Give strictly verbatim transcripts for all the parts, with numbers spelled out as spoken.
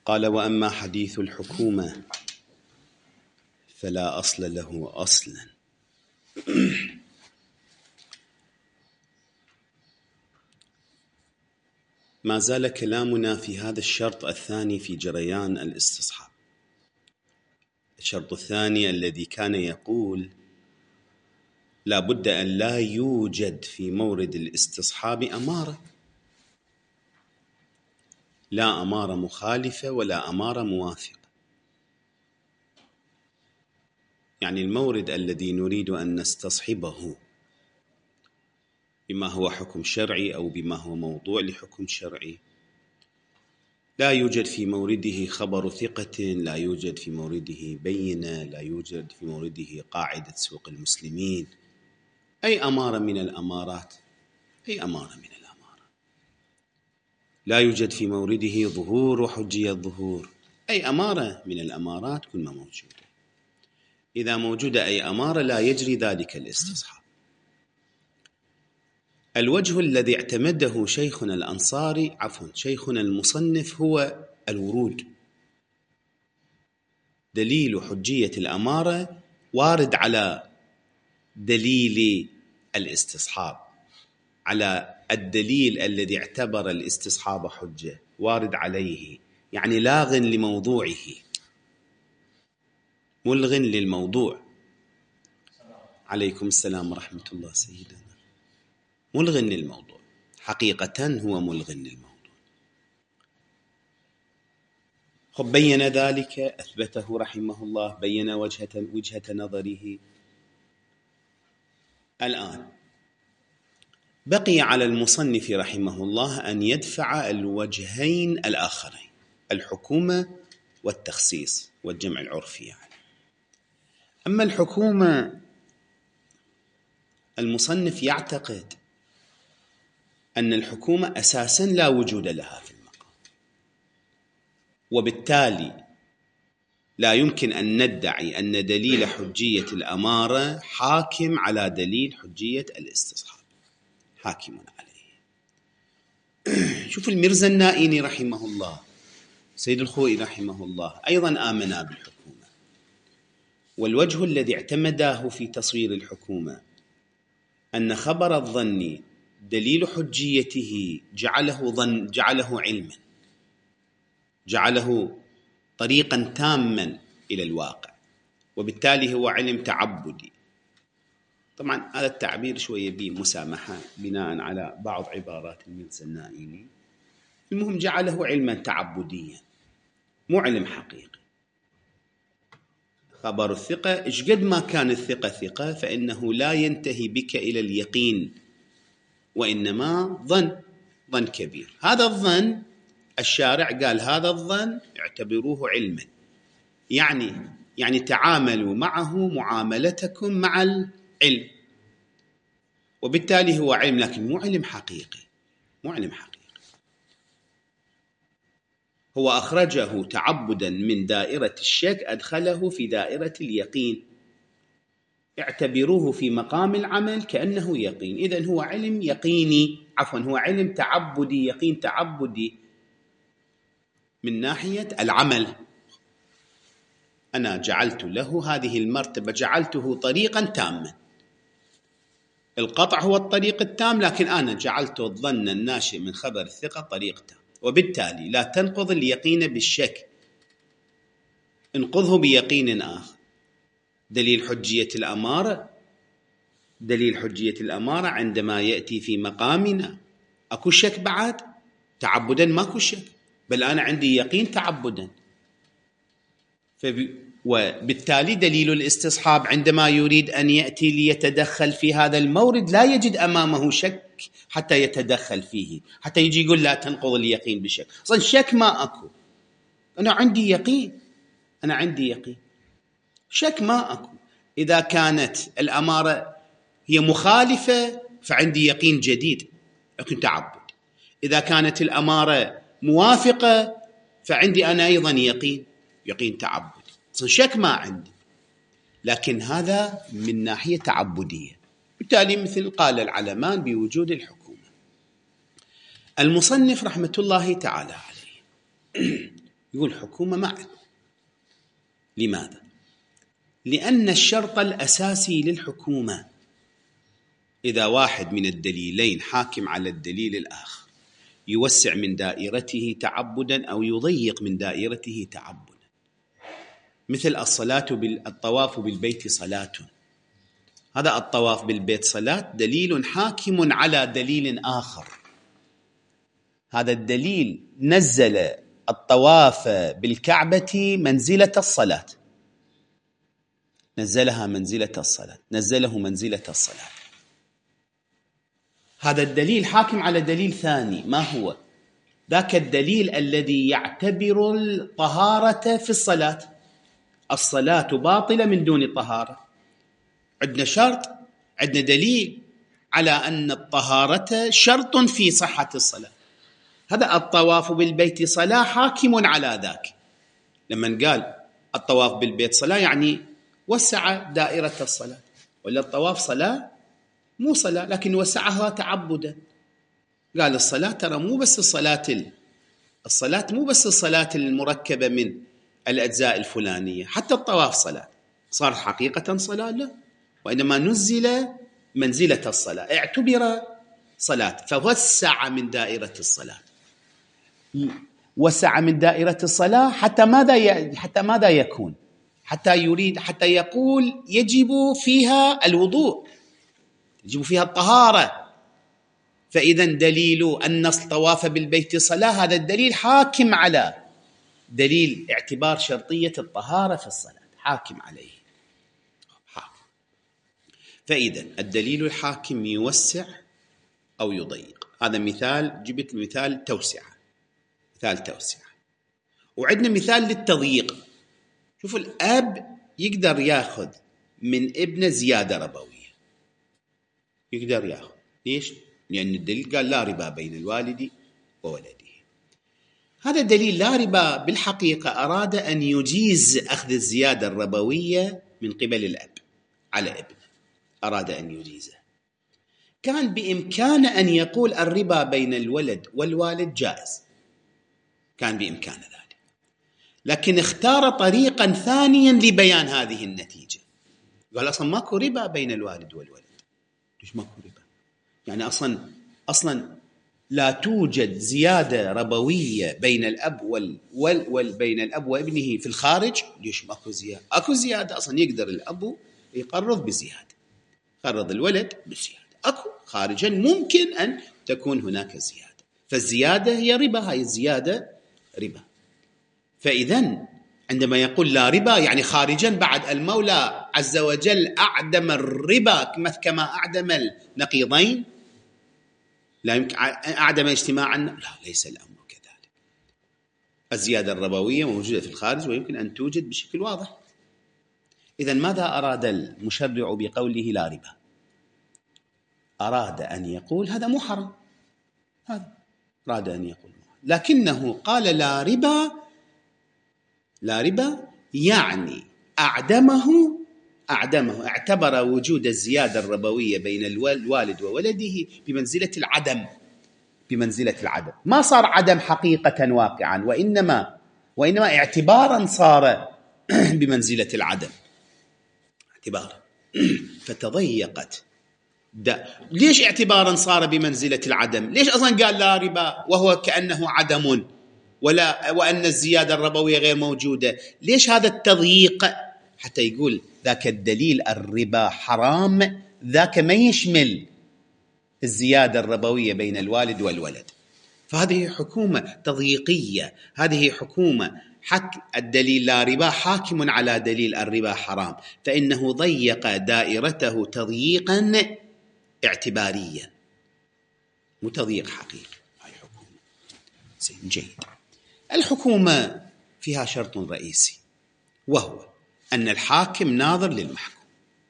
قال: وأما حديث الحكومة فلا أصل له أصلا. ما زال كلامنا في هذا الشرط الثاني في جريان الاستصحاب. الشرط الثاني الذي كان يقول لا بد أن لا يوجد في مورد الاستصحاب أمارة، لا أمارة مخالفة ولا أمارة موافقة. يعني المورد الذي نريد أن نستصحبه بما هو حكم شرعي أو بما هو موضوع لحكم شرعي، لا يوجد في مورده خبر ثقة، لا يوجد في مورده بينة، لا يوجد في مورده قاعدة سوق المسلمين، أي أمارة من الأمارات، أي أمارة من الأمارات. لا يوجد في مورده ظهور وحجية الظهور، أي أمارة من الأمارات كل ما موجودة. إذا موجودة أي أمارة لا يجري ذلك الاستصحاب. الوجه الذي اعتمده شيخنا الأنصاري عفوا شيخنا المصنف هو الورود. دليل حجية الأمارة وارد على دليل الاستصحاب، على الدليل الذي اعتبر الاستصحاب حجة وارد عليه، يعني لاغ لموضوعه، ملغ للموضوع. عليكم السلام ورحمة الله سيدنا. ملغ للموضوع، حقيقة هو ملغ للموضوع. خب بين ذلك، أثبته رحمه الله، بين وجهة, وجهة نظره. الآن بقي على المصنف رحمه الله أن يدفع الوجهين الآخرين، الحكومة والتخصيص والجمع العرفي. يعني أما الحكومة، المصنف يعتقد أن الحكومة أساساً لا وجود لها في المقام، وبالتالي لا يمكن أن ندعي أن دليل حجية الأمارة حاكم على دليل حجية الاستصحاب، حاكم عليه. شوف الميرزا النائيني رحمه الله، سيد الخوئي رحمه الله أيضاً آمنا بالحكومة، والوجه الذي اعتمده في تصوير الحكومة أن خبر الظن دليل حجيته جعله ظن، جعله علما، جعله طريقا تاما إلى الواقع، وبالتالي هو علم تعبدي. طبعا هذا التعبير شوية به مسامحة بناء على بعض عبارات الميرزا النائيني. المهم جعله علما تعبديا، مو علم حقيقي. خبر الثقة إيش قد ما كان الثقة ثقة فإنه لا ينتهي بك إلى اليقين، وإنما ظن، ظن كبير. هذا الظن الشارع قال هذا الظن اعتبروه علما، يعني يعني تعاملوا معه معاملتكم مع العلم، وبالتالي هو علم لكن مو علم حقيقي، مو علم حقيقي. هو أخرجه تعبدا من دائرة الشك أدخله في دائرة اليقين. اعتبروه في مقام العمل كأنه يقين، إذن هو علم يقيني، عفوا هو علم تعبدي، يقين تعبدي من ناحية العمل. أنا جعلت له هذه المرتبة، جعلته طريقا تاما. القطع هو الطريق التام، لكن أنا جعلت الظن الناشئ من خبر الثقة طريق تام، وبالتالي لا تنقض اليقين بالشك، انقضه بيقين آخر. دليل حجية الأمارة، دليل حجية الأمارة عندما يأتي في مقامنا أكو شك بعد؟ تعبدا ماكو شك، بل أنا عندي يقين تعبدا. فب... وبالتالي دليل الاستصحاب عندما يريد أن يأتي ليتدخل في هذا المورد لا يجد أمامه شك حتى يتدخل فيه، حتى يجي يقول لا تنقض اليقين بشك. أصلا شك ما أكو، أنا عندي يقين، أنا عندي يقين، شك ما أكو. إذا كانت الأمارة هي مخالفة فعندي يقين جديد لكن تعبد، إذا كانت الأمارة موافقة فعندي أنا أيضا يقين، يقين تعبد. شك ما عندي، لكن هذا من ناحية تعبدية. بالتالي مثل قال العلمان بوجود الحكومة. المصنف رحمة الله تعالى عليه يقول حكومة معا. لماذا؟ لأن الشرط الأساسي للحكومة إذا واحد من الدليلين حاكم على الدليل الآخر يوسع من دائرته تعبدا أو يضيق من دائرته تعبدا، مثل الصلاة بالطواف بالبيت صلاة، هذا الطواف بالبيت صلاة دليل حاكم على دليل آخر، هذا الدليل نزل الطواف بالكعبة منزلة الصلاة، نزلها منزلة الصلاة، نزله منزلة الصلاة. هذا الدليل حاكم على دليل ثاني، ما هو؟ ذاك الدليل الذي يعتبر الطهارة في الصلاة. الصلاة باطلة من دون طهارة، عندنا شرط، عندنا دليل على أن الطهارة شرط في صحة الصلاة. هذا الطواف بالبيت صلاة حاكم على ذاك. لما قال الطواف بالبيت صلاة يعني وسع دائرة الصلاة، ولا الطواف صلاة مو صلاة لكن وسعها تعبدا. قال الصلاة ترى مو بس الصلاة الصلاة مو بس الصلاة المركبة من الأجزاء الفلانية، حتى الطواف صلاة، صار حقيقة صلاة لا، وإنما نزل منزلة الصلاة، اعتبر صلاة، فوسع من دائرة الصلاة، وسع من دائرة الصلاة حتى ماذا ي... حتى ماذا يكون؟ حتى يريد حتى يقول يجب فيها الوضوء، يجب فيها الطهارة. فإذا دليل أن الطواف بالبيت صلاة هذا الدليل حاكم على دليل اعتبار شرطية الطهارة في الصلاة، حاكم عليه حاكم. فإذا الدليل الحاكم يوسع أو يضيق. هذا مثال، جبت مثال توسعة، مثال توسعة. وعندنا مثال للتضييق. شوفوا، الأب يقدر يأخذ من ابنه زيادة ربوية، يقدر يأخذ. ليش؟ لأن الدليل قال لا ربا بين الوالد وولده. هذا الدليل لا ربا بالحقيقة أراد أن يجيز أخذ الزيادة الربوية من قبل الأب على ابنه، أراد أن يجيزه. كان بإمكانه أن يقول الربا بين الولد والوالد جائز، كان بإمكانه ذلك، لكن اختار طريقا ثانيا لبيان هذه النتيجة. قال أصلا ماكو ربا بين الوالد والولد. ليش ماكو ربا؟ يعني أصلا أصلا لا توجد زيادة ربوية بين الأب وال وال, وال بين الأب وابنه في الخارج. ليش ماكو زيادة؟ أكو زيادة، أصلا يقدر الأب يقرض بزيادة، قرض الولد بزيادة، أكو خارجا ممكن أن تكون هناك زيادة، فالزيادة هي ربا، هاي الزيادة ربا. فإذا عندما يقول لا ربا يعني خارجا بعد المولى عز وجل أعدم الربا كما أعدم النقيضين، لا يمكن أعدم اجتماعا، لا ليس الأمر كذلك. الزيادة الربوية موجودة في الخارج ويمكن أن توجد بشكل واضح. إذن ماذا أراد المشرع بقوله لا ربا؟ أراد أن يقول هذا مو حرام، هذا أراد أن يقول محرم. لكنه قال لا ربا، لا ربا يعني أعدمه أعدمه اعتبر وجود الزيادة الربوية بين الوالد وولده بمنزلة العدم، بمنزلة العدم. ما صار عدم حقيقة واقعا، وإنما وإنما اعتبارا صار بمنزلة العدم، اعتبارا. فتضيقت دا. ليش اعتبارا صار بمنزلة العدم؟ ليش أصلا قال لا ربا وهو كأنه عدم، ولا وأن الزيادة الربوية غير موجودة؟ ليش هذا التضييق؟ حتى يقول ذاك الدليل الربا حرام، ذاك ما يشمل الزيادة الربوية بين الوالد والولد. فهذه حكومة تضييقية، هذه حكومة حك الدليل لا ربا حاكم على دليل الربا حرام، فإنه ضيق دائرته تضييقا اعتباريا، مو تضييق حقيقي. هاي حكومة زين جيد. الحكومة فيها شرط رئيسي، وهو أن الحاكم ناظر للمحكوم،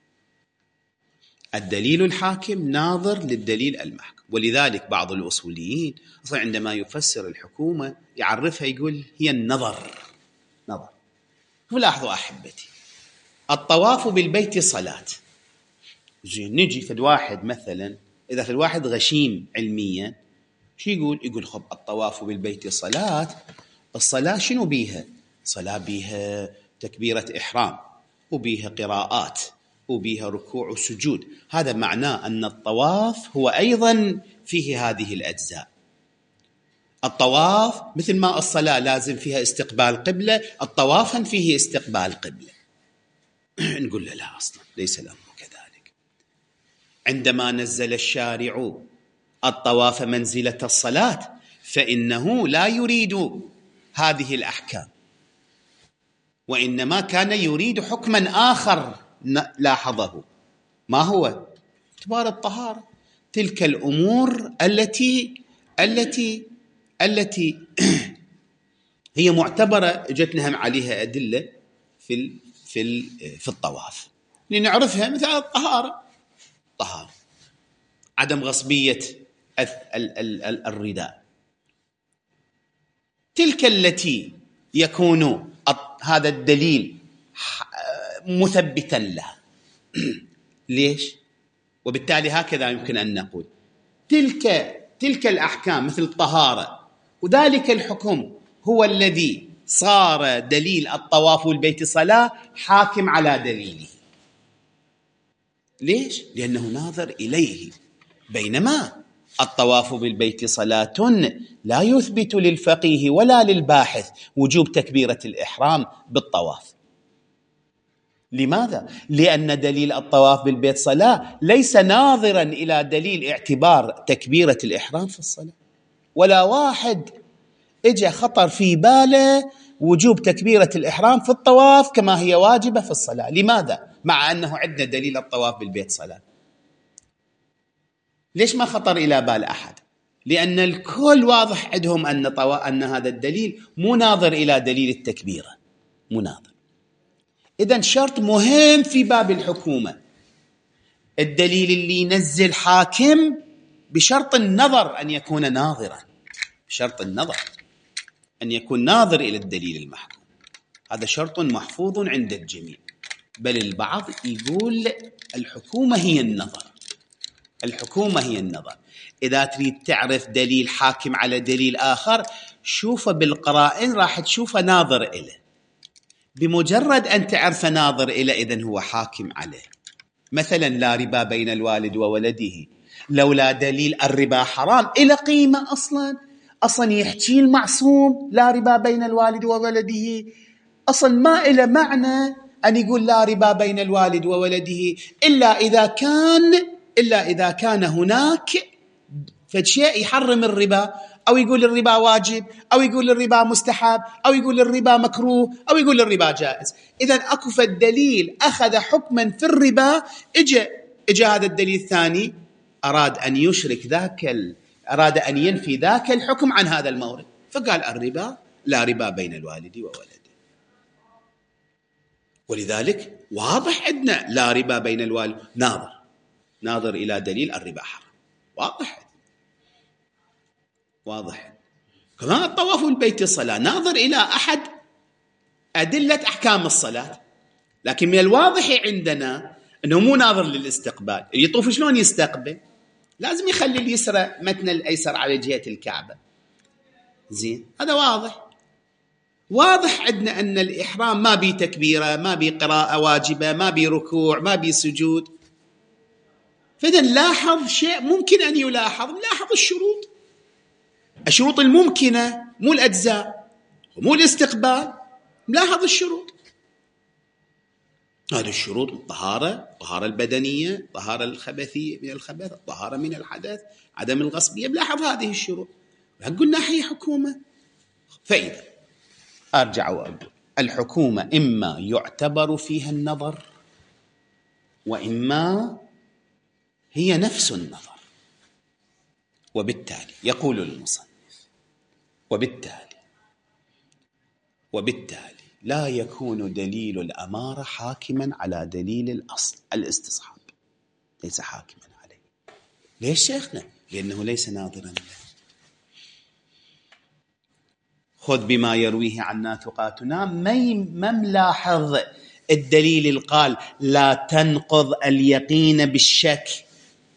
الدليل الحاكم ناظر للدليل المحكوم. ولذلك بعض الأصوليين أصلا عندما يفسر الحكومة يعرفها يقول هي النظر، نظر. ولاحظوا أحبتي، الطواف بالبيت صلاة. زين نجي في الواحد مثلا، إذا في الواحد غشيم علميا شو يقول؟ يقول خب الطواف بالبيت صلاة، الصلاة شنو بيها؟ صلاة بيها تكبيرة إحرام، وبيها قراءات، وبيها ركوع وسجود. هذا معناه أن الطواف هو أيضا فيه هذه الأجزاء. الطواف مثل ما الصلاة لازم فيها استقبال قبلة، الطواف فيه استقبال قبلة. نقول له لا، أصلا ليس الأمر كذلك. عندما نزل الشارع الطواف منزلة الصلاة فإنه لا يريد هذه الأحكام، وإنما كان يريد حكما آخر لاحظه. ما هو؟ اعتبار الطهارة، تلك الأمور التي التي التي هي معتبرة، جتنا هم عليها أدلة في في في الطواف لنعرفها، مثل الطهارة، طهارة، عدم غصبية الرداء، تلك التي يكون هذا الدليل مثبتا لها. ليش؟ وبالتالي هكذا يمكن أن نقول تلك تلك الأحكام مثل الطهارة، وذلك الحكم هو الذي صار دليل الطواف والبيت صلاة حاكم على دليله. ليش؟ لأنه ناظر إليه. بينما الطواف بالبيت صلاة لا يثبت للفقيه ولا للباحث وجوب تكبيرة الإحرام بالطواف. لماذا؟ لأن دليل الطواف بالبيت صلاة ليس ناظرا إلى دليل اعتبار تكبيرة الإحرام في الصلاة، ولا واحد اجى خطر في باله وجوب تكبيرة الإحرام في الطواف كما هي واجبة في الصلاة. لماذا؟ مع أنه عندنا دليل الطواف بالبيت صلاة. ليش ما خطر إلى بال أحد؟ لأن الكل واضح عندهم أن طوا... أن هذا الدليل مو ناظر إلى دليل التكبيرة، مو ناظر. إذن شرط مهم في باب الحكومة، الدليل اللي ينزل حاكم بشرط النظر أن يكون ناظرا، بشرط النظر أن يكون ناظر إلى الدليل المحكوم. هذا شرط محفوظ عند الجميع، بل البعض يقول الحكومة هي النظر، الحكومة هي النظر. إذا تريد تعرف دليل حاكم على دليل آخر شوفه بالقرائن، راح تشوفه ناظر إليه. بمجرد أن تعرف ناظر إليه إذن هو حاكم عليه. مثلا لا ربا بين الوالد وولده، لولا دليل الربا حرام إلى قيمة أصلا أصلا يحكي المعصوم لا ربا بين الوالد وولده، أصلا ما إلى معنى أن يقول لا ربا بين الوالد وولده إلا إذا كان إلا إذا كان هناك فشيء يحرم الربا، أو يقول الربا واجب، أو يقول الربا مستحب، أو يقول الربا مكروه، أو يقول الربا جائز. إذن أكو فالدليل أخذ حكما في الربا، إجا إجا هذا الدليل الثاني أراد أن يشرك ذاك ال... أراد أن ينفي ذاك الحكم عن هذا المورد، فقال الربا لا ربا بين الوالد وولده. ولذلك واضح عندنا لا ربا بين الوالد، ناظر ناظر إلى دليل الربا حرام، واضح واضح. كمان الطواف والبيت الصلاة ناظر إلى أحد أدلة أحكام الصلاة، لكن من الواضح عندنا أنه مو ناظر للاستقبال. يطوف شلون يستقبل؟ لازم يخلي اليسرى متن الأيسر على جهة الكعبة. زين، هذا واضح. واضح عندنا أن الإحرام ما بي تكبيرة، ما بي قراءة واجبة، ما بي ركوع، ما بي سجود. فإذا لاحظ شيء ممكن أن يلاحظ، لاحظ الشروط، الشروط الممكنة مو الأجزاء ومو الاستقبال، لاحظ الشروط. هذه الشروط: الطهارة، الطهارة البدنية، الطهارة الخبثية من الخبث، الطهارة من الحدث، عدم الغصبية، لاحظ هذه الشروط. قلنا هي حكومة. فإذا أرجع وأقول الحكومة إما يعتبر فيها النظر، وإما هي نفس النظر. وبالتالي يقول المصنف وبالتالي وبالتالي لا يكون دليل الأمارة حاكما على دليل الأصل الاستصحاب، ليس حاكما عليه. ليش شيخنا؟ لأنه ليس ناظرا له. خذ بما يرويه عنا ثقاتنا، ما ملاحظ الدليل القال لا تنقض اليقين بالشك،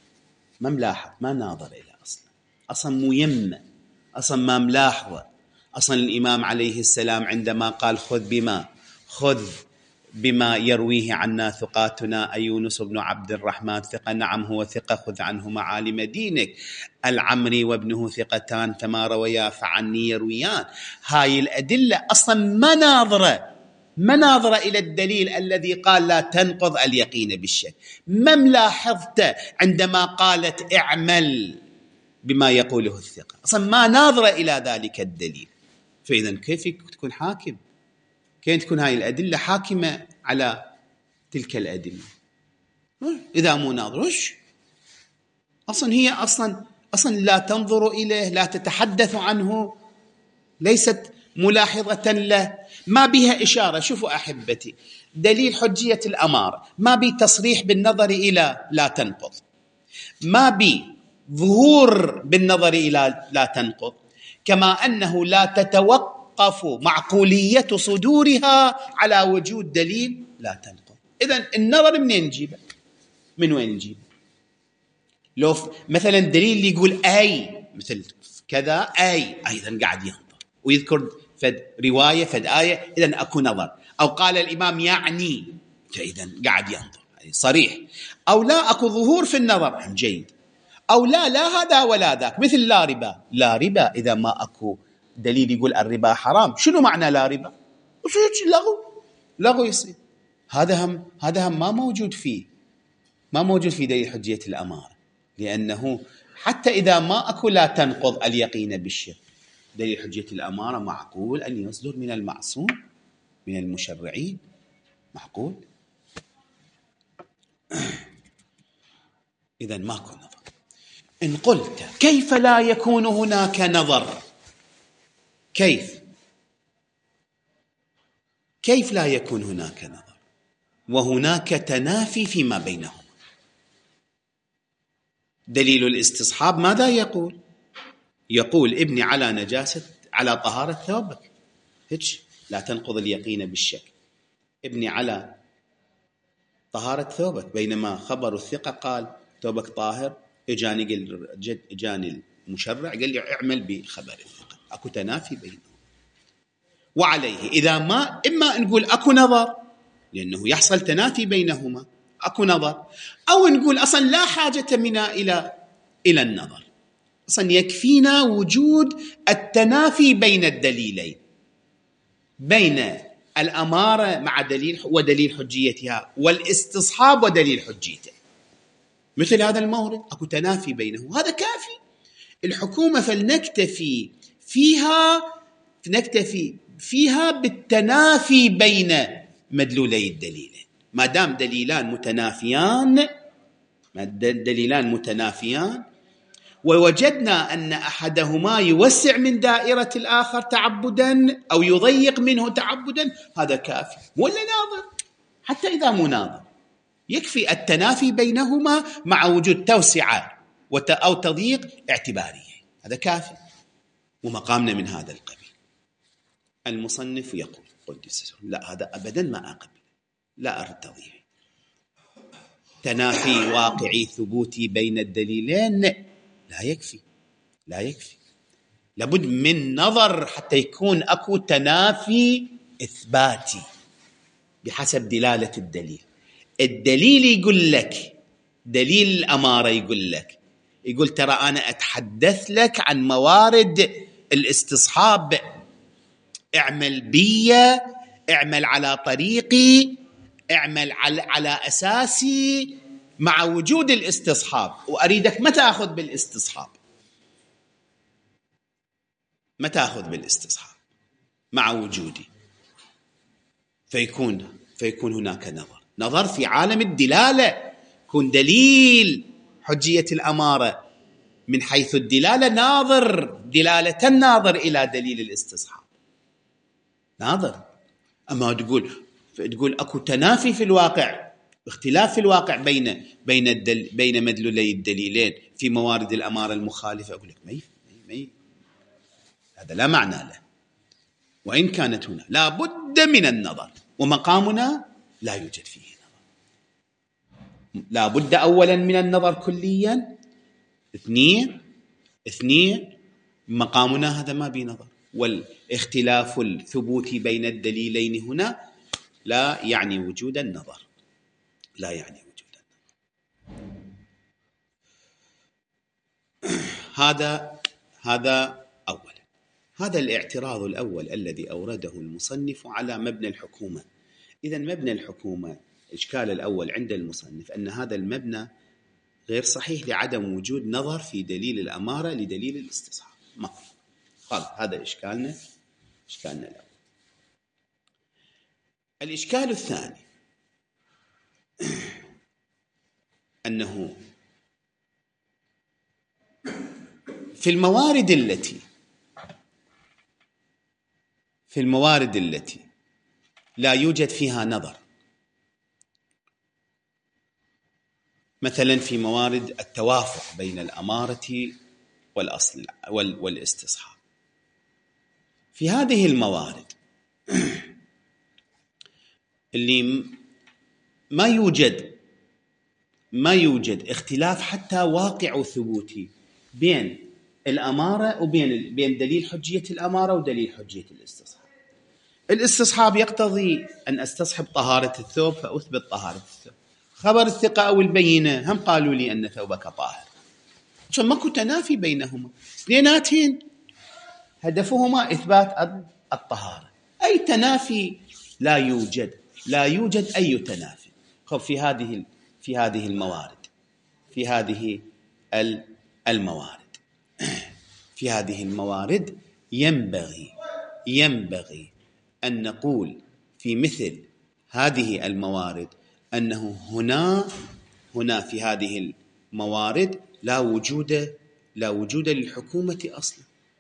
ما ملاحظ، ما ناظر إلى أصلا أصلا مو يمه، أصلا ما ملاحظة، أصلا الإمام عليه السلام عندما قال خذ بما خذ بما يرويه عنا ثقاتنا أي يونس بن عبد الرحمن ثقة، نعم هو ثقة، خذ عنه معالم دينك. العمري وابنه ثقتان فما رويا فعني يرويان. هاي الأدلة أصلا مناظرة مناظرة إلى الدليل الذي قال لا تنقض اليقين بالشك. ما ملاحظته عندما قالت اعمل بما يقوله الثقة؟ أصلا ما ناظرة إلى ذلك الدليل. فإذا كيف تكون حاكم؟ كيف تكون هاي الأدلة حاكمة على تلك الأدلة؟ إذا مو ناظرش أصلا هي أصلا أصلا لا تنظر إليه، لا تتحدث عنه، ليست ملاحظة له، ما بها إشارة. شوفوا أحبتي، دليل حجية الأمارة ما بي تصريح بالنظر إلى لا تنقض، ما بي ظهور بالنظر إلى لا تنقض، كما أنه لا تتوقف معقولية صدورها على وجود دليل لا تنقض. إذن النظر منين نجيبه؟ من وين نجيبه؟ لو مثلا دليل اللي يقول أي مثل كذا أي أيضا قاعد ينظر ويذكر فد رواية فد آية، إذن أكو نظر. أو قال الإمام يعني، فإذن قاعد ينظر صريح. أو لا أكو ظهور في النظر، جيد. أو لا لا هذا ولا ذاك، مثل لا ربا. لا ربا إذا ما أكو دليل يقول الربا حرام، شنو معنى لا ربا؟ لغو لغو يصير. هذا هم هذا هم ما موجود فيه ما موجود في دليل حجية الأمارة، لأنه حتى إذا ما أكو لا تنقض اليقين بالشك، دليل حجية الأمارة معقول أن يصدر من المعصوم من المشرعين، معقول. إذن ماكو نظر. إن قلت كيف لا يكون هناك نظر؟ كيف كيف لا يكون هناك نظر وهناك تنافي فيما بينهما؟ دليل الاستصحاب ماذا يقول؟ يقول ابني على نجاسة على طهارة ثوبك، هيك لا تنقض اليقين بالشك، ابني على طهارة ثوبك، بينما خبر الثقة قال ثوبك طاهر. اجاني قال جد اجاني المشرع قال لي اعمل بخبر الثقة. اكو تنافي بينهم. وعليه إذا ما إما نقول أكو نظر لأنه يحصل تنافي بينهما، أكو نظر، أو نقول أصلا لا حاجة منا إلى إلى النظر، أصلا يكفينا وجود التنافي بين الدليلين، بين الأمارة مع دليل ودليل حجيتها والاستصحاب ودليل حجيته. مثل هذا المورد أكو تنافي بينه، هذا كافي. الحكومة فلنكتفي فيها نكتفي فيها بالتنافي بين مدلولي الدليلين. ما دام دليلان متنافيان ما دليلان متنافيان ووجدنا أن أحدهما يوسع من دائرة الآخر تعبدا أو يضيق منه تعبدا، هذا كافي. ولا ناظر حتى إذا مناظر يكفي التنافي بينهما مع وجود توسعة أو تضييق اعتبارية، هذا كافي. ومقامنا من هذا القبيل. المصنف يقول قدس لا، هذا أبدا ما أقبل، لا أرتضيه. تنافي واقعي ثبوتي بين الدليلين لا يكفي لا يكفي لابد من نظر حتى يكون أكو تنافي إثباتي بحسب دلالة الدليل. الدليل يقول لك، دليل الأمارة يقول لك يقول ترى أنا أتحدث لك عن موارد الاستصحاب، اعمل بي، اعمل على طريقي، اعمل على, على أساسي مع وجود الاستصحاب. وأريدك ما تأخذ بالاستصحاب، ما تأخذ بالاستصحاب مع وجودي، فيكون فيكون هناك نظر نظر في عالم الدلالة، يكون دليل حجية الأمارة من حيث الدلالة ناظر دلالة الناظر إلى دليل الاستصحاب ناظر. أما تقول تقول أكو تنافي في الواقع، اختلاف في الواقع بين بين الدل بين مدلولي الدليلين في موارد الأمارة المخالفة، أقول لك مي مي هذا لا معنى له. وإن كانت هنا لا بد من النظر، ومقامنا لا يوجد فيه نظر. لا بد أولا من النظر كليا. اثنين اثنين مقامنا هذا ما بي نظر. والاختلاف الثبوتي بين الدليلين هنا لا يعني وجود النظر، لا يعني وجود النظر. هذا هذا أولا. هذا الاعتراض الأول الذي أورده المصنف على مبنى الحكومة. إذن مبنى الحكومة، الإشكال الأول عند المصنف أن هذا المبنى غير صحيح لعدم وجود نظر في دليل الأمارة لدليل الاستصحاب. ما قال هذا إشكالنا إشكالنا الأول. الإشكال الثاني أنه في الموارد التي في الموارد التي لا يوجد فيها نظر، مثلا في موارد التوافق بين الأمارة والأصل والاستصحاب، في هذه الموارد اللي ما يوجد ما يوجد اختلاف حتى واقع ثبوتي بين الأمارة وبين بين دليل حجية الأمارة ودليل حجية الاستصحاب. الاستصحاب يقتضي أن أستصحب طهارة الثوب فأثبت طهارة الثوب. خبر الثقة أو البينة هم قالوا لي أن ثوبك طاهر، عشان ماكو تنافي بينهما، اثنيناتين هدفهما إثبات الطهارة. أي تنافي لا يوجد، لا يوجد أي تنافي. خب في هذه في هذه الموارد في هذه الموارد في هذه الموارد ينبغي ينبغي أن نقول في مثل هذه الموارد أنه هنا هنا في هذه الموارد لا وجود لا وجود للحكومة أصلا.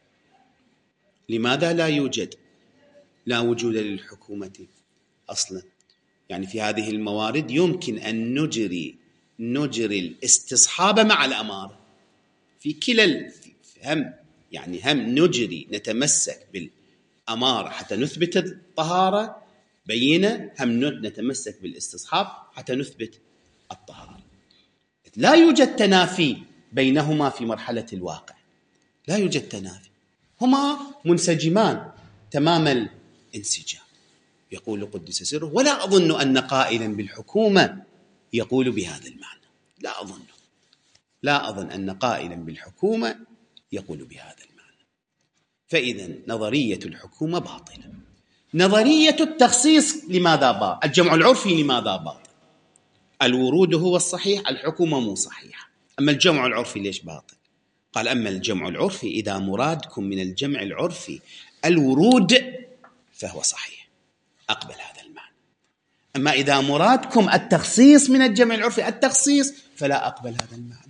لماذا لا يوجد لا وجود للحكومة أصلا؟ يعني في هذه الموارد يمكن أن نجري نجري الاستصحاب مع الأمارة في كلا هم يعني هم نجري نتمسك بالأمارة حتى نثبت الطهارة بينة، هم نتمسك بالاستصحاب حتى نثبت الطهارة. لا يوجد تنافي بينهما في مرحلة الواقع، لا يوجد تنافي، هما منسجمان تمام الانسجام. يقول قدس سره: ولا أظن أن قائلا بالحكومة يقول بهذا المعنى. لا أظن لا أظن أن قائلا بالحكومة يقول بهذا المعنى. فإذا نظرية الحكومة باطلة. نظرية التخصيص لماذا باطل؟ الجمع العرفي لماذا باطل؟ الورود هو الصحيح، الحكومة مو صحيحة. أما الجمع العرفي ليش باطل؟ قال: أما الجمع العرفي إذا مرادكم من الجمع العرفي الورود فهو صحيح، أقبل هذا المعنى. أما إذا مرادكم التخصيص من الجمع العرفي التخصيص فلا أقبل هذا المعنى،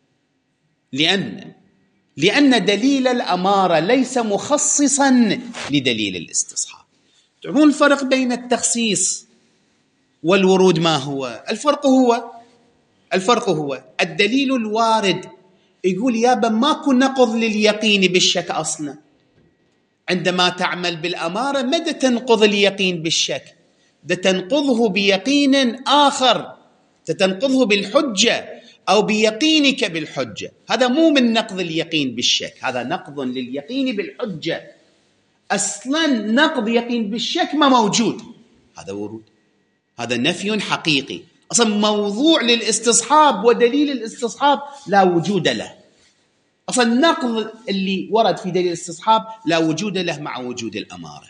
لأن لأن دليل الأمارة ليس مخصصا لدليل الاستصحاب. تعرفون الفرق بين التخصيص والورود ما هو؟ الفرق هو الفرق هو الدليل الوارد يقول يابا ماكو نقض لليقين بالشك أصلا. عندما تعمل بالأمارة ماذا تنقض اليقين بالشك؟ ده تنقضه بيقين آخر، تنقضه بالحجة أو بيقينك بالحجة. هذا مو من نقض اليقين بالشك، هذا نقض لليقين بالحجة. أصلا نقض يقين بالشك ما موجود، هذا ورود، هذا نفي حقيقي. أصلا موضوع للاستصحاب ودليل الاستصحاب لا وجود له. أصلا النقض اللي ورد في دليل الاستصحاب لا وجود له مع وجود الأمارة.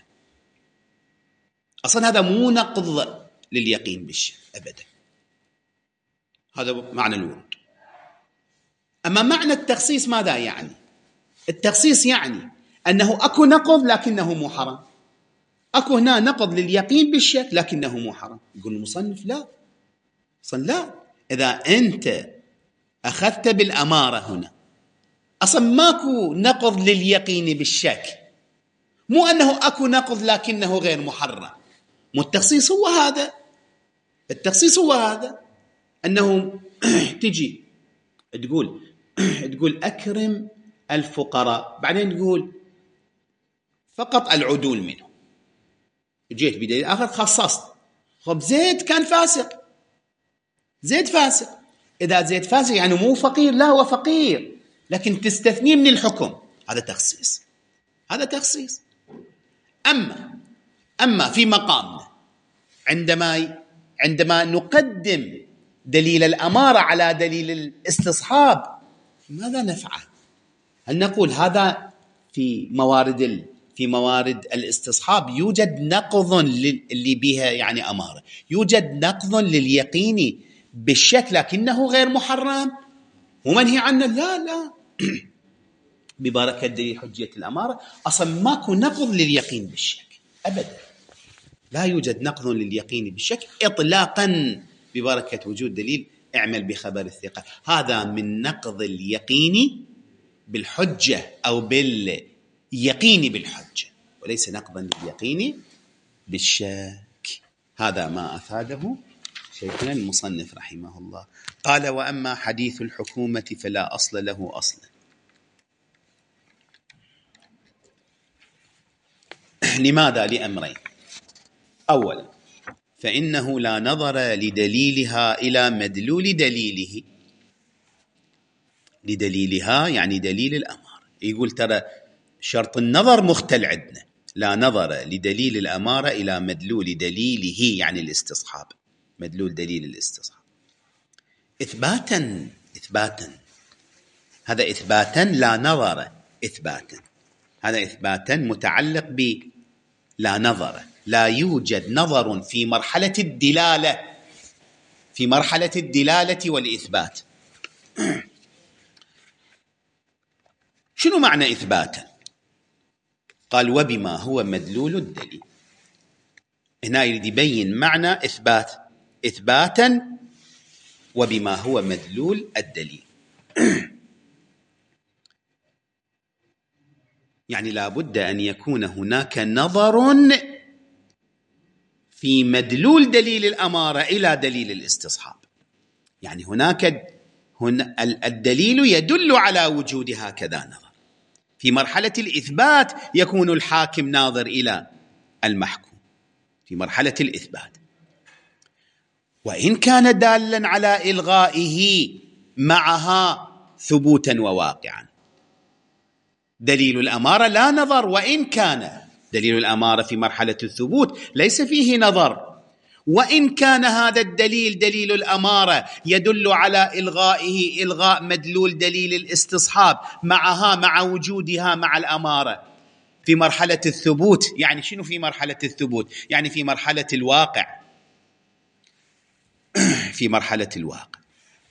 أصلا هذا مو نقض لليقين بالشك أبدا. هذا معنى الورود. أما معنى التخصيص ماذا يعني؟ التخصيص يعني أنه أكو نقض لكنه مو حرام، أكو هنا نقض لليقين بالشك لكنه مو حرام. يقول المصنف لا، أصلا لا. إذا أنت أخذت بالأمارة هنا أصلا ماكو نقض لليقين بالشك، مو أنه أكو نقض لكنه غير محرم. مو التخصيص هو هذا، التخصيص هو هذا أنه تجي تقول تقول أكرم الفقراء، بعدين تقول فقط العدول منه. جيت بدليل آخر خصصت. خب زيد كان فاسق، زيد فاسق. إذا زيد فاسق يعني مو فقير، لا هو فقير لكن تستثنيه من الحكم، هذا تخصيص. هذا تخصيص. أما أما في مقامنا عندما عندما نقدم دليل الأمارة على دليل الاستصحاب، ماذا نفعل؟ هل نقول هذا في موارد في موارد الاستصحاب يوجد نقض اللي بها يعني أمارة، يوجد نقض لليقين بالشك لكنه غير محرم ومنهي عنه؟ لا لا ببركة دليل حجية الأمارة أصلا ماكو نقض لليقين بالشك أبدا، لا يوجد نقض لليقين بالشك إطلاقا ببركة وجود دليل اعمل بخبر الثقة. هذا من نقض اليقين بالحجة أو باليقين بالحجة، وليس نقضا لليقين بالشك. هذا ما أفاده شيخنا المصنف رحمه الله. قال: وأما حديث الحكومة فلا أصل له أصلا. لماذا؟ لأمرين. أولا، فإنه لا نظر لدليلها إلى مدلول دليله. لدليلها يعني دليل الأمارة. يقول ترى شرط النظر مختل عندنا، لا نظر لدليل الأمارة إلى مدلول دليله يعني الاستصحاب، مدلول دليل الاستصحاب إثباتا إثباتا هذا إثباتا لا نظر إثباتا، هذا إثباتا متعلق ب لا نظر. لا يوجد نظر في مرحلة الدلالة، في مرحلة الدلالة والإثبات. شنو معنى إثباتا؟ قال: وبما هو مدلول الدليل. هنا يريد يبين معنى إثبات، إثباتا وبما هو مدلول الدليل. يعني لا بد أن يكون هناك نظر في مدلول دليل الأمارة إلى دليل الاستصحاب. يعني هناك هن الدليل يدل على وجود هكذا نظر. في مرحلة الإثبات يكون الحاكم ناظر إلى المحكوم في مرحلة الإثبات، وإن كان دالا على إلغائه معها ثبوتا وواقعا. دليل الأمارة لا نظر، وإن كان دليل الأمارة في مرحلة الثبوت ليس فيه نظر، وإن كان هذا الدليل دليل الأمارة يدل على إلغائه إلغاء مدلول دليل الاستصحاب معها مع وجودها مع الأمارة في مرحلة الثبوت. يعني شنو في مرحلة الثبوت؟ يعني في مرحلة الواقع، في مرحلة الواقع.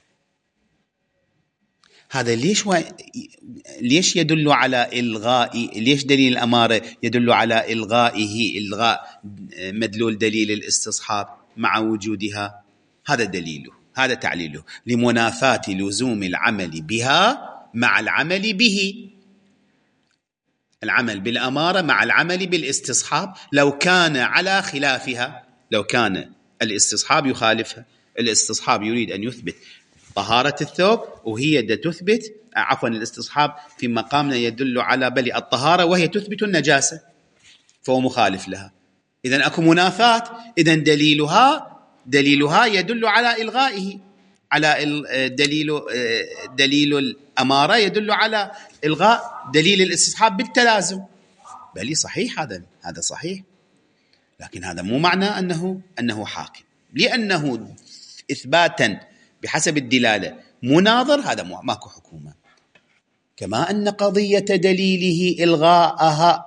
هذا ليش و... ليش يدل على إلغاء، ليش دليل الأمارة يدل على إلغائه إلغاء مدلول دليل الاستصحاب مع وجودها؟ هذا دليله، هذا تعليله، لمنافاة لزوم العمل بها مع العمل به. العمل بالأمارة مع العمل بالاستصحاب لو كان على خلافها، لو كان الاستصحاب يخالفها. الاستصحاب يريد أن يثبت طهارة الثوب وهي تثبت، عفوا الاستصحاب في مقامنا يدل على بل الطهارة وهي تثبت النجاسة، فهو مخالف لها. إذن أكو منافات، إذن دليلها دليلها يدل على إلغائه، على دليل دليل الأمارة يدل على إلغاء دليل الاستصحاب بالتلازم. بل صحيح، هذا هذا صحيح، لكن هذا مو معنى أنه أنه حاكم، لأنه إثباتا بحسب الدلالة مناظر، هذا ماكو حكومة. كما أن قضية دليله إلغاءها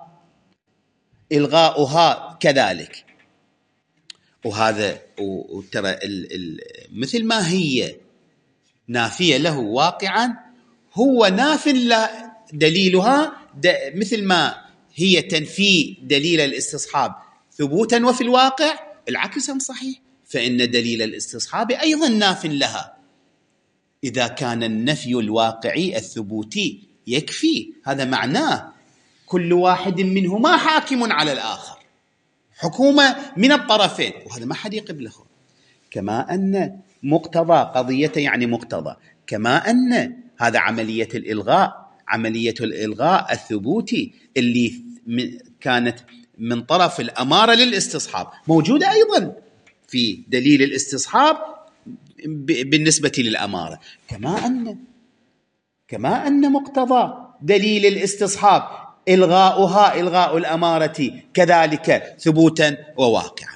إلغاؤها كذلك. وهذا وترى مثل ما هي نافية له واقعا، هو ناف دليلها مثل ما هي تنفي دليل الاستصحاب ثبوتا وفي الواقع العكس صحيح، فإن دليل الاستصحاب أيضا ناف لها إذا كان النفي الواقعي الثبوتي يكفي. هذا معناه كل واحد منهما حاكم على الآخر، حكومة من الطرفين، وهذا ما حد يقبله. كما أن مقتضى قضية يعني مقتضى، كما أن هذا عملية الإلغاء، عملية الإلغاء الثبوتي اللي كانت من طرف الأمارة للاستصحاب موجودة أيضا في دليل الاستصحاب بالنسبة للأمارة. كما أن كما أن مقتضى دليل الاستصحاب إلغاؤها إلغاء الأمارة كذلك ثبوتا وواقعا.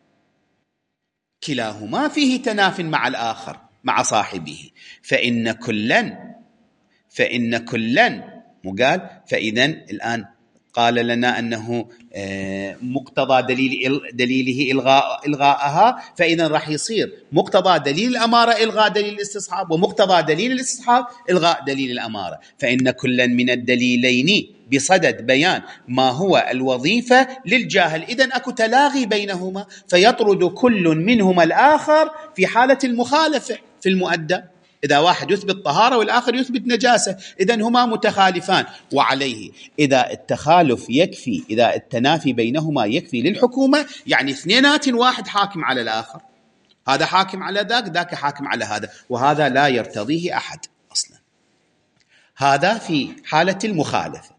كلاهما فيه تناف مع الآخر مع صاحبه، فإن كلا فإن كلا مقال. فإذا الآن قال لنا أنه مقتضى دليل دليله إلغاء إلغاءها، فإذا راح يصير مقتضى دليل الأمارة إلغاء دليل الاستصحاب، ومقتضى دليل الاستصحاب إلغاء دليل الأمارة. فإن كلا من الدليلين بصدد بيان ما هو الوظيفة للجاهل. إذن أكو تلاغي بينهما، فيطرد كل منهما الآخر في حالة المخالفة في المؤدى. إذا واحد يثبت طهارة والآخر يثبت نجاسة، إذن هما متخالفان. وعليه إذا التخالف يكفي، إذا التنافي بينهما يكفي للحكومة، يعني اثنينات واحد حاكم على الآخر، هذا حاكم على ذاك، ذاك حاكم على هذا، وهذا لا يرتضيه أحد أصلا. هذا في حالة المخالفة.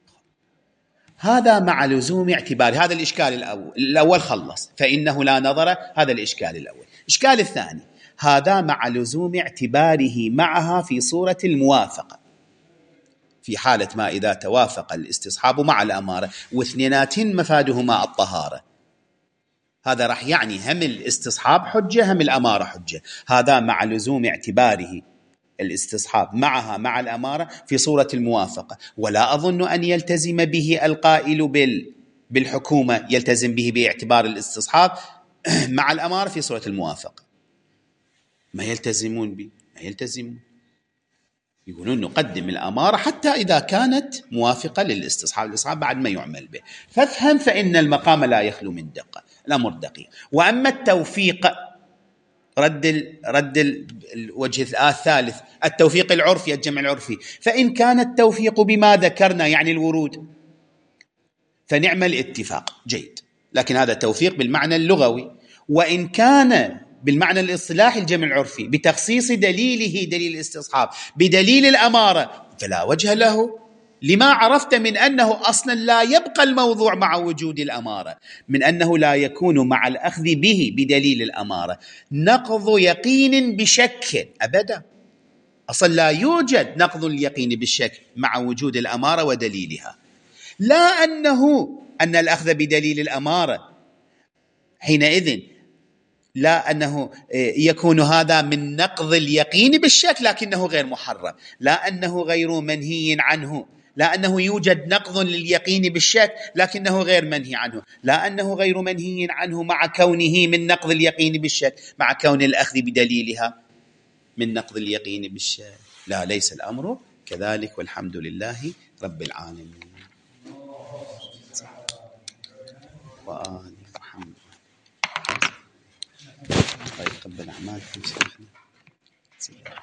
هذا مع لزوم اعتبار. هذا الإشكال الأول, الأول خلص، فإنه لا نظر. هذا الإشكال الأول. الإشكال الثاني، هذا مع لزوم اعتباره معها في صورة الموافقة، في حالة ما إذا توافق الاستصحاب مع الأمارة واثنينات مفادهما الطهارة، هذا راح يعني هم الاستصحاب حجة هم الأمارة حجة. هذا مع لزوم اعتباره الاستصحاب معها مع الأمارة في صورة الموافقة. ولا أظن أن يلتزم به القائل بال بالحكومة يلتزم به باعتبار الاستصحاب مع الأمارة في صورة الموافقة، ما يلتزمون به، ما يلتزمون، يقولون نقدم الأمارة حتى إذا كانت موافقة للاستصحاب، الاستصحاب بعد ما يعمل به. فافهم فإن المقام لا يخلو من دقة، الأمر دقيق. وأما التوفيق، رد ال رد ال الوجه الثالث، التوفيق العرفي، الجمع العرفي، فإن كان التوفيق بما ذكرنا يعني الورود فنعم الاتفاق جيد، لكن هذا توفيق بالمعنى اللغوي. وإن كان بالمعنى الاصطلاحي الجمع العرفي بتخصيص دليله دليل الاستصحاب بدليل الأمارة فلا وجه له، لما عرفت من أنه أصلا لا يبقى الموضوع مع وجود الأمارة، من أنه لا يكون مع الأخذ به بدليل الأمارة نقض يقين بشك أبدا. أصلا لا يوجد نقض اليقين بالشك مع وجود الأمارة ودليلها. لا أنه أن الأخذ بدليل الأمارة حينئذ لا أنه يكون هذا من نقض اليقين بالشك لكنه غير محرم، لا أنه غير منهي عنه، لا أنه يوجد نقض لليقين بالشك لكنه غير منهي عنه، لا أنه غير منهي عنه مع كونه من نقض اليقين بالشك مع كون الأخذ بدليلها من نقض اليقين بالشك. لا، ليس الأمر كذلك، والحمد لله رب العالمين. وآله الحمد. الله يقبل أعمالكم.